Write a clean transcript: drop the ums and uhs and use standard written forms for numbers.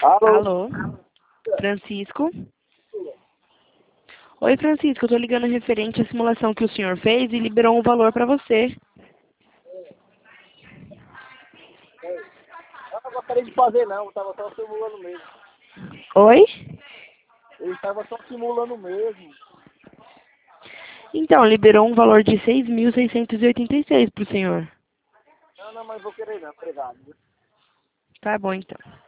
Alô? Alô? Francisco? Oi, Francisco, eu tô ligando referente à simulação que o senhor fez e liberou um valor para você. Eu não gostaria de fazer não, eu tava só simulando mesmo. Oi? Ele tava só simulando mesmo. Então, liberou um valor de 6.686 pro senhor. Não, mas vou querer não, obrigado. Tá bom, então.